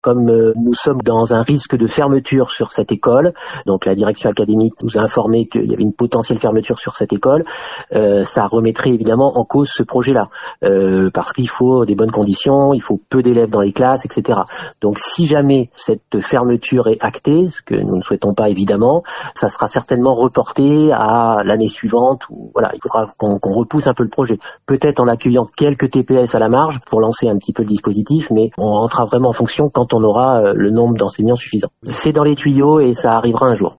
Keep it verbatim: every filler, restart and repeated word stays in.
Comme euh, nous sommes dans un risque de fermeture sur cette école, donc la direction académique nous a informé qu'il y avait une potentielle fermeture sur cette école, euh, ça remettrait évidemment en cause ce projet-là, euh, parce qu'il faut des bonnes conditions, il faut peu d'élèves dans les classes, et cetera. Donc si jamais cette fermeture est actée, ce que nous ne souhaitons pas évidemment, ça sera certainement reporté à l'année suivante, ou voilà, il faudra qu'on, qu'on repousse un peu le projet, peut-être en accueillant quelques T P S à la marge pour lancer un petit peu le dispositif, mais on rentrera vraiment en fonction quand on aura le nombre d'enseignants suffisant. C'est dans les tuyaux et ça arrivera un jour.